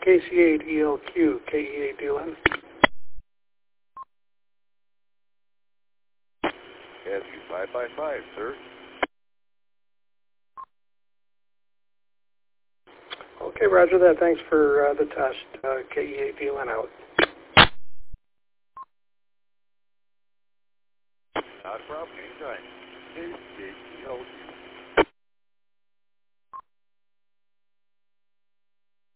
KC8ELQ, KE8 DLN. Cassie 555, sir. Okay, roger that. Thanks for the test. KE8 DLN out. Not a problem, anytime. KC8ELQ.